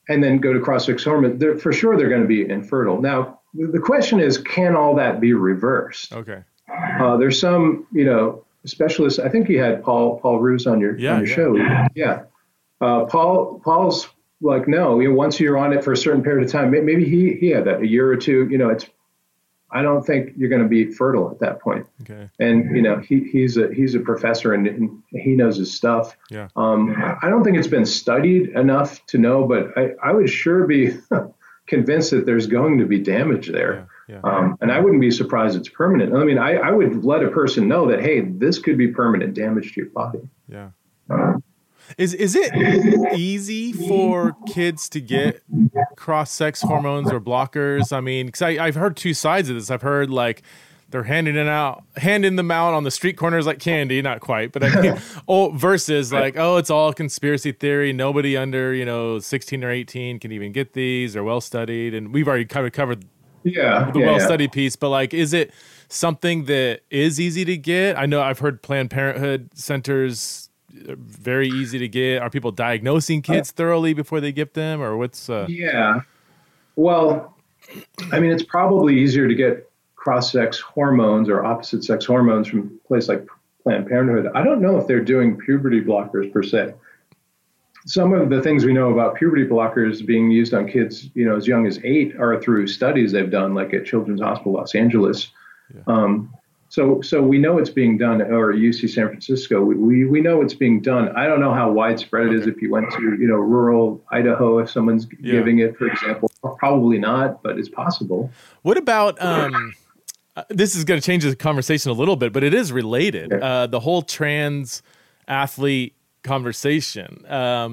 and then go to cross-sex hormones, for sure they're going to be infertile. Now, the question is, can all that be reversed? Okay. There's some, specialists. I think you had Paul Roos on your show. Yeah. Paul's like, no, once you're on it for a certain period of time, maybe he had that a year or two. I don't think you're going to be fertile at that point. Okay. And he's a professor and he knows his stuff. Yeah. I don't think it's been studied enough to know, but I would sure be convinced that there's going to be damage there. Yeah. And I wouldn't be surprised it's permanent. I mean, I would let a person know that, hey, this could be permanent damage to your body. Yeah. Is it easy for kids to get cross-sex hormones or blockers? I mean, because I've heard two sides of this. I've heard like they're handing them out on the street corners like candy, not quite, but I mean, versus like, it's all conspiracy theory. Nobody under 16 or 18 can even get these or well studied, and we've already kind of covered the well studied piece. But like, is it something that is easy to get? I know I've heard Planned Parenthood centers. Very easy to get. Are people diagnosing kids thoroughly before they get them, or what's? Yeah. Well, I mean, it's probably easier to get cross-sex hormones or opposite-sex hormones from a place like Planned Parenthood. I don't know if they're doing puberty blockers per se. Some of the things we know about puberty blockers being used on kids, as young as 8, are through studies they've done, like at Children's Hospital Los Angeles. Yeah. So we know it's being done, or UC San Francisco. We know it's being done. I don't know how widespread it is if you went to rural Idaho, if someone's giving it, for example. Probably not, but it's possible. What about this is going to change the conversation a little bit, but it is related. Yeah. The whole trans athlete conversation.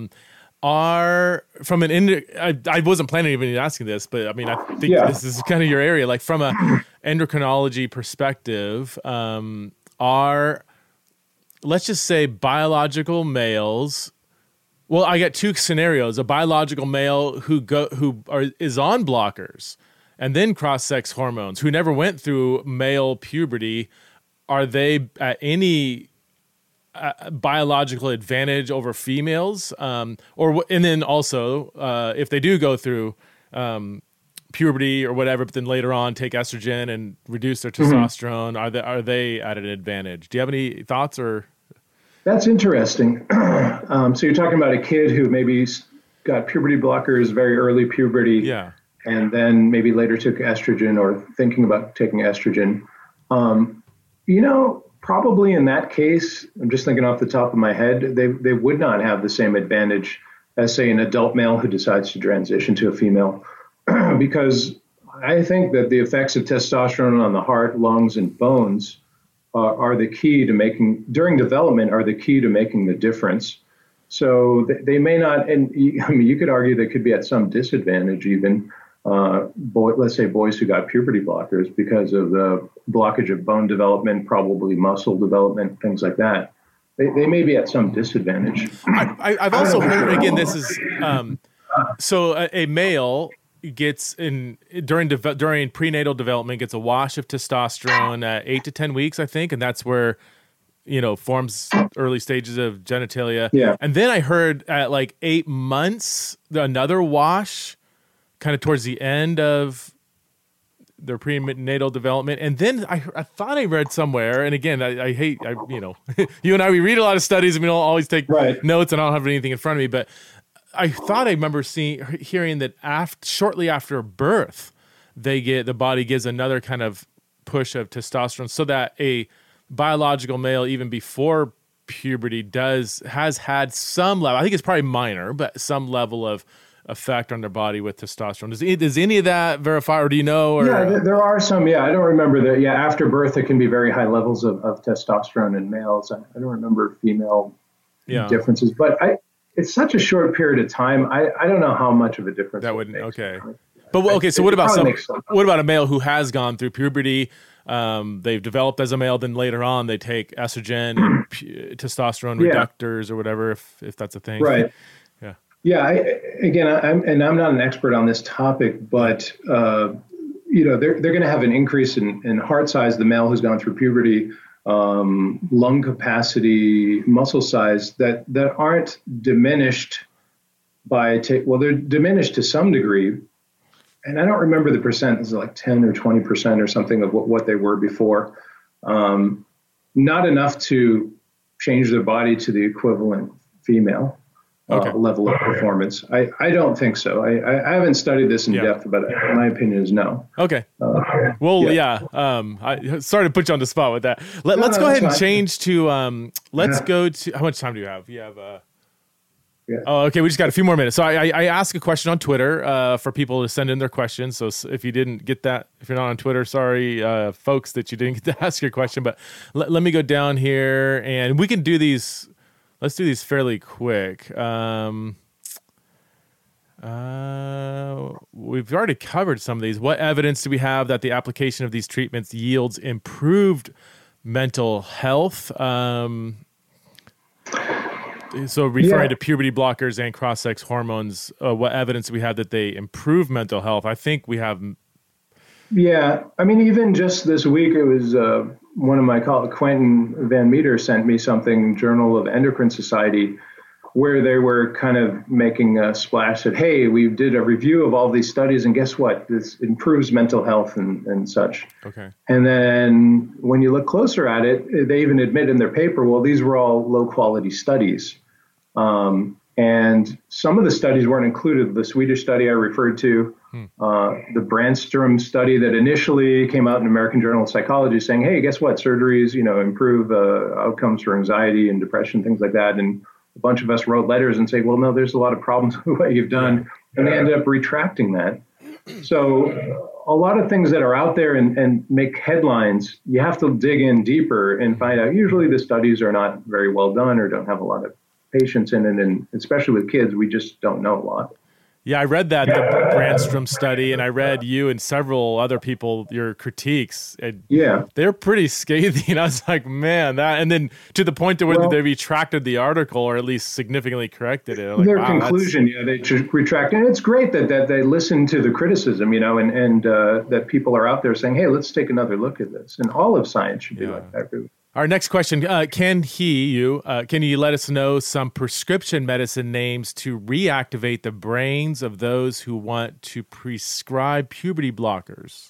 I wasn't planning even asking this, but I mean, I think this is kind of your area. Like from a endocrinology perspective, are, let's just say, biological males. Well, I got two scenarios: a biological male who is on blockers and then cross-sex hormones, who never went through male puberty. Are they at any biological advantage over females, and then also if they do go through puberty or whatever, but then later on take estrogen and reduce their testosterone, are they at an advantage? Do you have any thoughts? Or that's interesting. So you're talking about a kid who maybe got puberty blockers, very early puberty, and then maybe later took estrogen or thinking about taking estrogen. Probably in that case, I'm just thinking off the top of my head, they would not have the same advantage as, say, an adult male who decides to transition to a female, because I think that the effects of testosterone on the heart, lungs, and bones are the key to making, during development, are the key to making the difference. So they may not, and you could argue they could be at some disadvantage even. Let's say boys who got puberty blockers because of the blockage of bone development, probably muscle development, things like that. They may be at some disadvantage. I've also heard, again, this is, so a male gets during prenatal development, gets a wash of testosterone at 8 to 10 weeks, I think. And that's where, forms early stages of genitalia. Yeah. And then I heard at like 8 months, another wash, kind of towards the end of their prenatal development. And then I thought I read somewhere, and again, I hate, you and I, we read a lot of studies and we don't always take notes, and I don't have anything in front of me, but I thought I remember hearing that shortly after birth, the body gives another kind of push of testosterone, so that a biological male, even before puberty, has had some level, I think it's probably minor, but some level of effect on their body with testosterone. Does any of that verify, or do you know? Or? Yeah, there are some. Yeah, I don't remember that. Yeah, after birth, there can be very high levels of testosterone in males. I don't remember female differences, but it's such a short period of time. I don't know how much of a difference that would make. Okay. But okay, so what about a male who has gone through puberty? They've developed as a male, then later on they take estrogen and testosterone reductors or whatever, if that's a thing. Right. Yeah, I'm not an expert on this topic, but they're going to have an increase in heart size, the male who's gone through puberty, lung capacity, muscle size that aren't diminished they're diminished to some degree. And I don't remember the percent. It's like 10 or 20% or something of what they were before. Not enough to change their body to the equivalent female level of performance. I don't think so. I haven't studied this in depth, but my opinion is no. Okay. I sorry to put you on the spot with that. Let's go ahead and change to, let's go to, how much time do you have? You have, Oh, okay. We just got a few more minutes. So I asked a question on Twitter for people to send in their questions. So if you didn't get that, if you're not on Twitter, sorry, folks, that you didn't get to ask your question. But let me go down here, and we can do these. Let's do these fairly quick. We've already covered some of these. What evidence do we have that the application of these treatments yields improved mental health? So referring to puberty blockers and cross-sex hormones, what evidence do we have that they improve mental health? I think we have. Yeah. I mean, even just this week, it was one of my colleagues, Quentin Van Meter, sent me something, Journal of Endocrine Society, where they were kind of making a splash that, hey, we did a review of all these studies, and guess what? This improves mental health and such. Okay. And then when you look closer at it, they even admit in their paper, well, these were all low-quality studies. And some of the studies weren't included. The Swedish study I referred to, the Brandstrom study that initially came out in American Journal of Psychology saying, hey, guess what? Surgeries, improve outcomes for anxiety and depression, things like that. And a bunch of us wrote letters and say, well, no, there's a lot of problems with what you've done. And they ended up retracting that. So a lot of things that are out there and make headlines, you have to dig in deeper and find out. Usually the studies are not very well done or don't have a lot of patients in it. And especially with kids, we just don't know a lot. Yeah, I read the Brandstrom study, and I read you and several other people, your critiques. And they're pretty scathing. I was like, man, that, and then to the point to where they retracted the article, or at least significantly corrected it. Like, their conclusion, they retract. And it's great that they listen to the criticism, and that people are out there saying, hey, let's take another look at this. And all of science should be like that, really. Our next question, can you let us know some prescription medicine names to reactivate the brains of those who want to prescribe puberty blockers?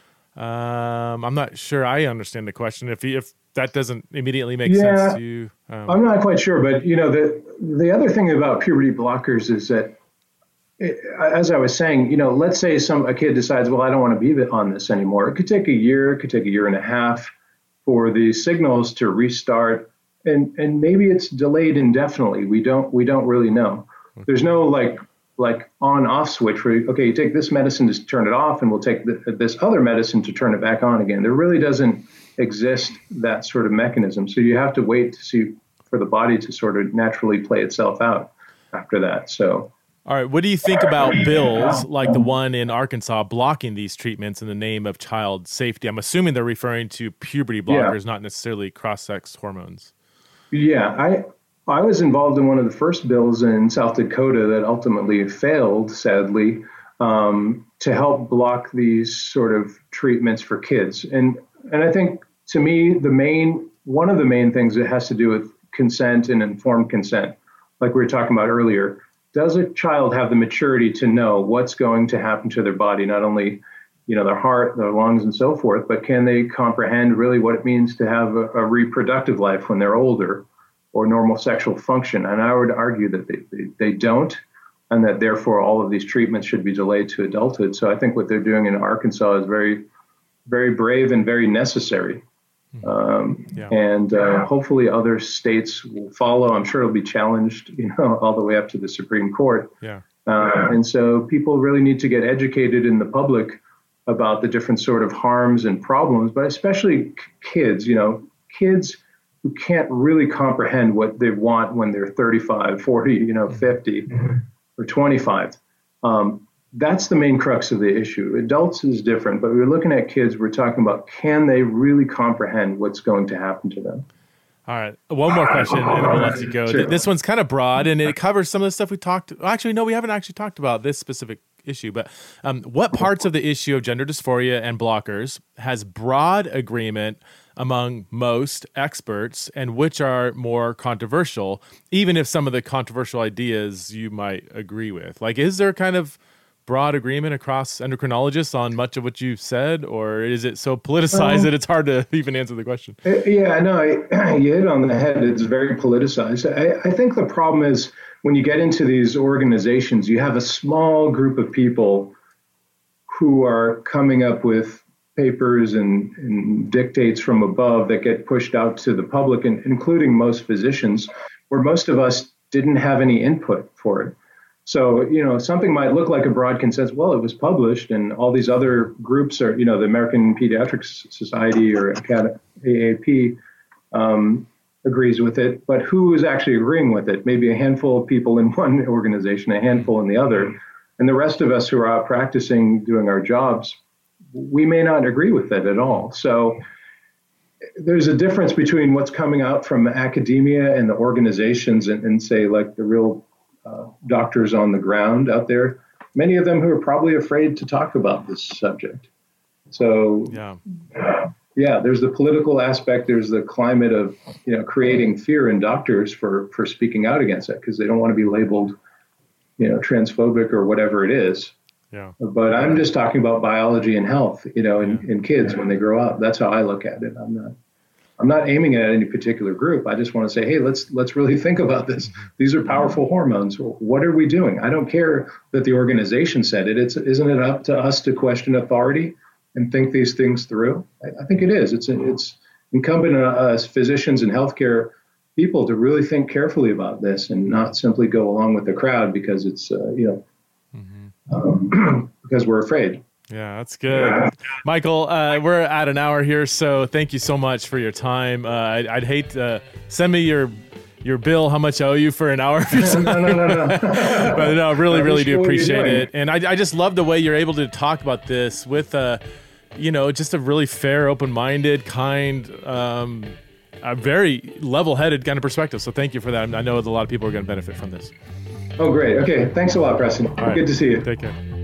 I'm not sure I understand the question. If that doesn't immediately make sense to you. I'm not quite sure, but the other thing about puberty blockers is that, as I was saying, let's say a kid decides, well, I don't want to be on this anymore. It could take a year, it could take a year and a half for the signals to restart, and maybe it's delayed indefinitely. We don't really know. Okay. There's no like on-off switch where, okay, you take this medicine to turn it off, and we'll take this other medicine to turn it back on again. There really doesn't exist that sort of mechanism. So you have to wait to see for the body to sort of naturally play itself out after that. So. All right. What do you think about bills like the one in Arkansas blocking these treatments in the name of child safety? I'm assuming they're referring to puberty blockers, not necessarily cross-sex hormones. Yeah, I was involved in one of the first bills in South Dakota that ultimately failed, sadly, to help block these sort of treatments for kids. And I think, to me, one of the main things that has to do with consent and informed consent, like we were talking about earlier. Does a child have the maturity to know what's going to happen to their body, not only, their heart, their lungs, and so forth, but can they comprehend really what it means to have a reproductive life when they're older, or normal sexual function? And I would argue that they don't, and that therefore all of these treatments should be delayed to adulthood. So I think what they're doing in Arkansas is very, very brave and very necessary. And hopefully other states will follow. I'm sure it'll be challenged, all the way up to the Supreme Court. And so people really need to get educated in the public about the different sort of harms and problems, but especially kids, kids who can't really comprehend what they want when they're 35, 40, 50 or 25. That's the main crux of the issue. Adults is different, but we're looking at kids. We're talking about, can they really comprehend what's going to happen to them? All right. One more question, and we'll let you go. Sure. This one's kind of broad, and it covers some of the stuff we talked. Actually, no, we haven't actually talked about this specific issue. But what parts of the issue of gender dysphoria and blockers has broad agreement among most experts and which are more controversial, even if some of the controversial ideas you might agree with? Like, is there kind of broad agreement across endocrinologists on much of what you've said, or is it so politicized that it's hard to even answer the question? Yeah, no, you hit on the head. It's very politicized. I think the problem is when you get into these organizations, you have a small group of people who are coming up with papers and dictates from above that get pushed out to the public, and including most physicians, where most of us didn't have any input for it. So, something might look like a broad consensus. Well, it was published, and all these other groups are, the American Pediatric Society or AAP agrees with it. But who is actually agreeing with it? Maybe a handful of people in one organization, a handful in the other. And the rest of us who are out practicing, doing our jobs, we may not agree with it at all. So there's a difference between what's coming out from academia and the organizations and say, like the real doctors on the ground out there, many of them who are probably afraid to talk about this subject. So, yeah, there's the political aspect. There's the climate of, creating fear in doctors for speaking out against it because they don't want to be labeled, transphobic or whatever it is. Yeah. But I'm just talking about biology and health, in kids when they grow up. That's how I look at it. I'm not aiming at any particular group. I just want to say, hey, let's really think about this. These are powerful hormones. What are we doing? I don't care that the organization said it. Isn't it up to us to question authority and think these things through? I think it is. It's incumbent on us physicians and healthcare people to really think carefully about this and not simply go along with the crowd because it's because we're afraid. Yeah, that's good. Yeah. Michael, we're at an hour here, so thank you so much for your time. I'd hate to send me your bill, how much I owe you for an hour of your time. No. But no, really do appreciate it. And I just love the way you're able to talk about this with, just a really fair, open-minded, kind, a very level-headed kind of perspective. So thank you for that. I know that a lot of people are going to benefit from this. Oh, great. Okay. Thanks a lot, Preston. All right. Good to see you. Take care.